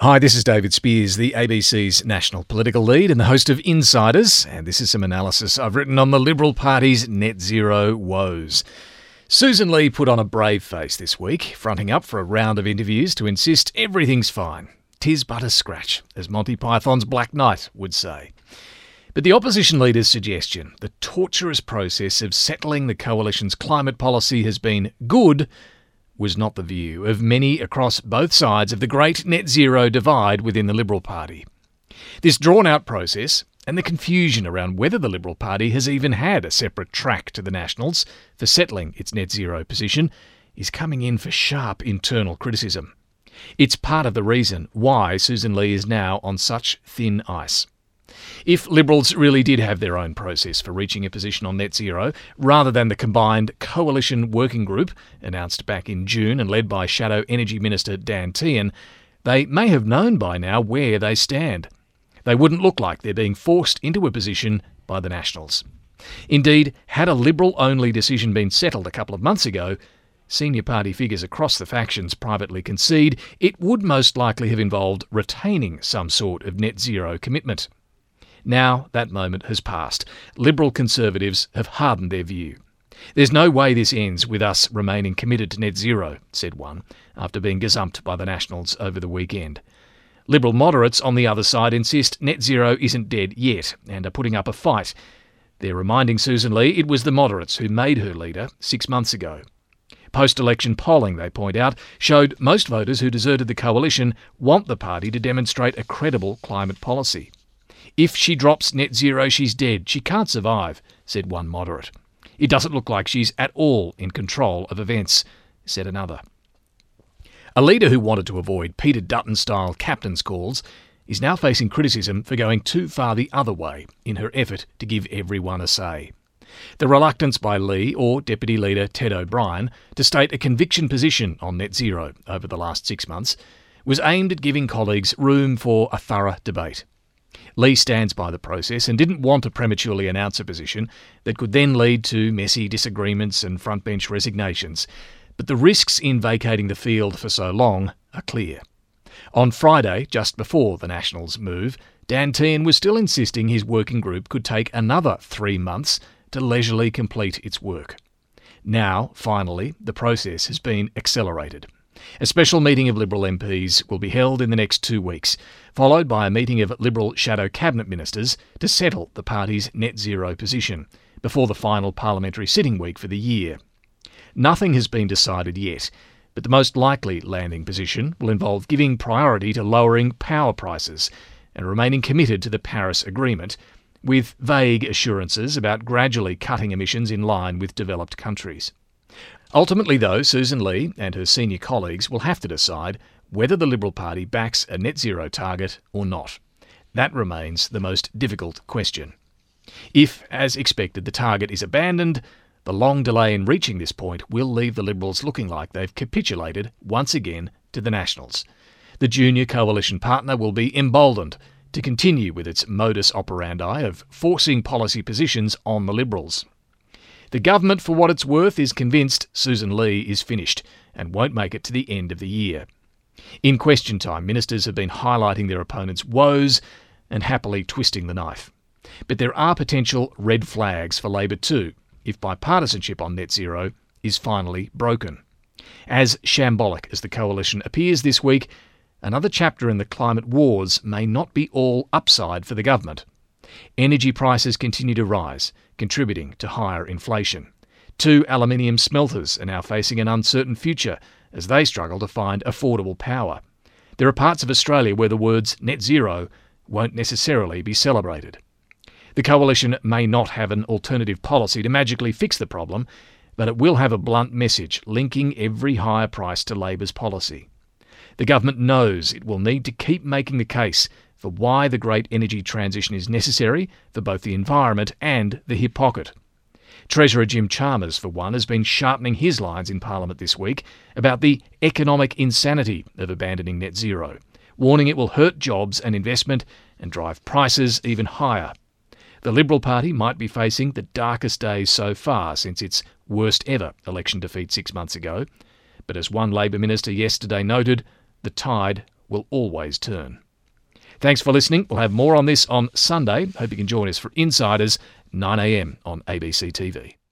Hi, this is David Spears, the ABC's national political lead and the host of Insiders, and this is some analysis I've written on the Liberal Party's net zero woes. Susan Lee put on a brave face this week, fronting up for a round of interviews to insist everything's fine. 'Tis but a scratch, as Monty Python's Black Knight would say. But the opposition leader's suggestion, the torturous process of settling the coalition's climate policy has been good, was not the view of many across both sides of the great net zero divide within the Liberal Party. This drawn-out process and the confusion around whether the Liberal Party has even had a separate track to the Nationals for settling its net zero position is coming in for sharp internal criticism. It's part of the reason why Susan Lee is now on such thin ice. If Liberals really did have their own process for reaching a position on net zero, rather than the combined coalition working group announced back in June and led by Shadow Energy Minister Dan Tehan, they may have known by now where they stand. They wouldn't look like they're being forced into a position by the Nationals. Indeed, had a Liberal-only decision been settled a couple of months ago, senior party figures across the factions privately concede it would most likely have involved retaining some sort of net zero commitment. Now that moment has passed. Liberal Conservatives have hardened their view. There's no way this ends with us remaining committed to net zero, said one, after being gazumped by the Nationals over the weekend. Liberal moderates on the other side insist net zero isn't dead yet and are putting up a fight. They're reminding Susan Lee it was the moderates who made her leader 6 months ago. Post-election polling, they point out, showed most voters who deserted the coalition want the party to demonstrate a credible climate policy. If she drops net zero, she's dead. She can't survive, said one moderate. It doesn't look like she's at all in control of events, said another. A leader who wanted to avoid Peter Dutton-style captain's calls is now facing criticism for going too far the other way in her effort to give everyone a say. The reluctance by Lee or Deputy Leader Ted O'Brien to state a conviction position on net zero over the last 6 months was aimed at giving colleagues room for a thorough debate. Lee stands by the process and didn't want to prematurely announce a position that could then lead to messy disagreements and frontbench resignations. But the risks in vacating the field for so long are clear. On Friday, just before the Nationals' move, Dan Tehan was still insisting his working group could take another 3 months to leisurely complete its work. Now, finally, the process has been accelerated. A special meeting of Liberal MPs will be held in the next 2 weeks, followed by a meeting of Liberal shadow cabinet ministers to settle the party's net zero position before the final parliamentary sitting week for the year. Nothing has been decided yet, but the most likely landing position will involve giving priority to lowering power prices and remaining committed to the Paris Agreement, with vague assurances about gradually cutting emissions in line with developed countries. Ultimately, though, Susan Lee and her senior colleagues will have to decide whether the Liberal Party backs a net zero target or not. That remains the most difficult question. If, as expected, the target is abandoned, the long delay in reaching this point will leave the Liberals looking like they've capitulated once again to the Nationals. The junior coalition partner will be emboldened to continue with its modus operandi of forcing policy positions on the Liberals. The government, for what it's worth, is convinced Susan Lee is finished and won't make it to the end of the year. In question time, ministers have been highlighting their opponents' woes and happily twisting the knife. But there are potential red flags for Labor too, if bipartisanship on net zero is finally broken. As shambolic as the coalition appears this week, another chapter in the climate wars may not be all upside for the government. Energy prices continue to rise, contributing to higher inflation. 2 aluminium smelters are now facing an uncertain future as they struggle to find affordable power. There are parts of Australia where the words net zero won't necessarily be celebrated. The coalition may not have an alternative policy to magically fix the problem, but it will have a blunt message linking every higher price to Labor's policy. The government knows it will need to keep making the case for why the great energy transition is necessary for both the environment and the hip pocket. Treasurer Jim Chalmers, for one, has been sharpening his lines in Parliament this week about the economic insanity of abandoning net zero, warning it will hurt jobs and investment and drive prices even higher. The Liberal Party might be facing the darkest days so far since its worst ever election defeat 6 months ago. But as one Labor minister yesterday noted, the tide will always turn. Thanks for listening. We'll have more on this on Sunday. Hope you can join us for Insiders, 9 a.m. on ABC TV.